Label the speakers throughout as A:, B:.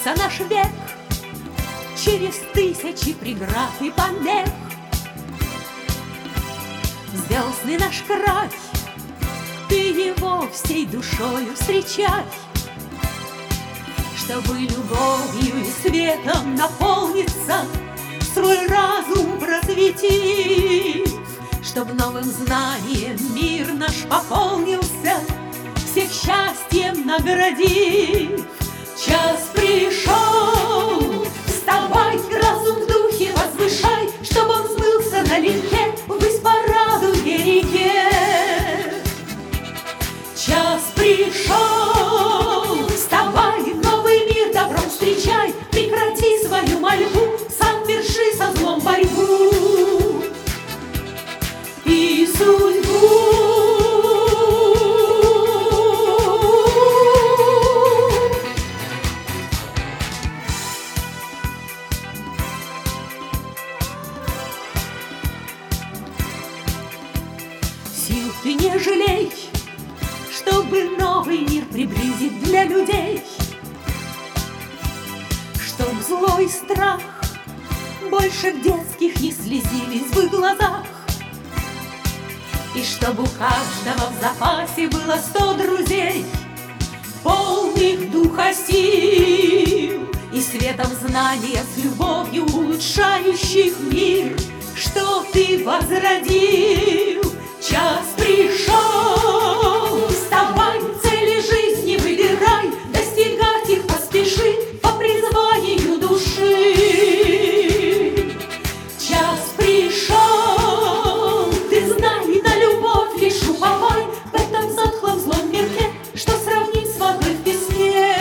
A: Длится наш век через тысячи преград и помех. Звездный наш край, ты его всей душою встречай, чтобы любовью и светом наполниться, свой разум просветив, чтоб новым знанием мир наш пополнился, всех счастьем наградив. Час пришел, вставай, разум в духе возвышай, чтоб он смылся налегке ввысь по радуге реке. Час пришел, вставай, новый мир добром встречай, прекрати свою мольбу, сам верши со злом борьбу и судьбу. Сил ты не жалей, чтобы новый мир приблизить для людей, чтоб злой страх больше детских не слезились в их глазах, и чтоб у каждого в запасе было 100 друзей, полных духа сил и светом знания с любовью улучшающих мир, что ты возродил. Час пришел, вставай, цели жизни выбирай, достигать их поспеши по призванию души. Час пришел, ты знай, на любовь лишь уповай, в этом затхлом злом мирке, что сравнить с водой в песке.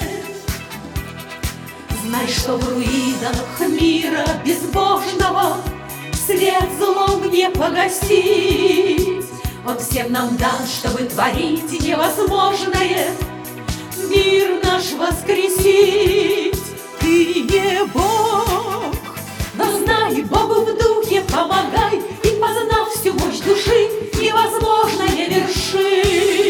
A: Знай, что в руинах мира безбожного свет злом не погасить. Он всем нам дан, чтобы творить невозможное, мир наш воскресить. Ты не Бог, но знай, Богу в духе помогай, и, познав всю мощь души, невозможное верши.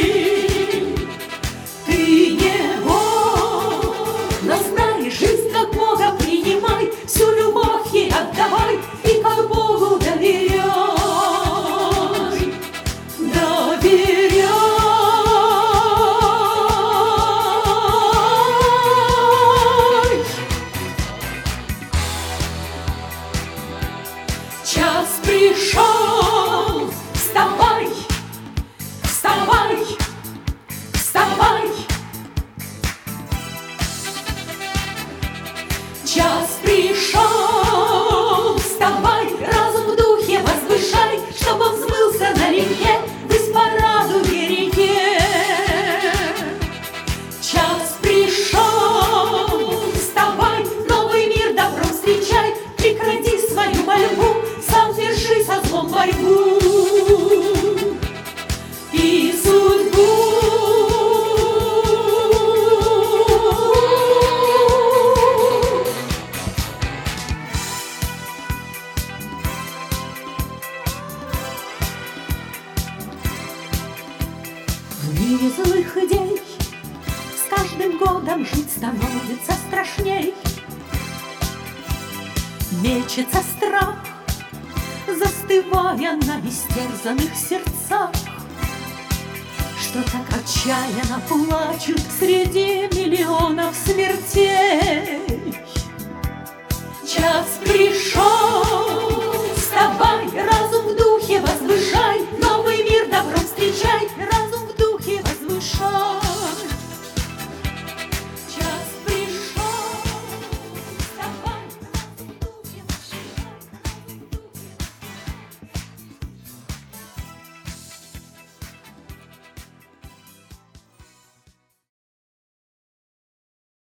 A: Ты не Бог, но знай, жизнь как Бога принимай, всю любовь ей отдавай, и как Богу доверяй, доверяй. Час пришел, вставай, вставай, вставай. Час пришел, вставай, разум в духе возвышай, чтоб он смылся налегке ввысь по радуге реке. Час пришел, вставай, новый мир добром встречай, прекрати свою мольбу, сам верши со злом борьбу и судьбу. В мире злых идей с каждым годом жить становится страшней. Мечется страх, застывая на истерзанных сердцах, что так отчаянно плачут среди миллионов смертей. Час пришел,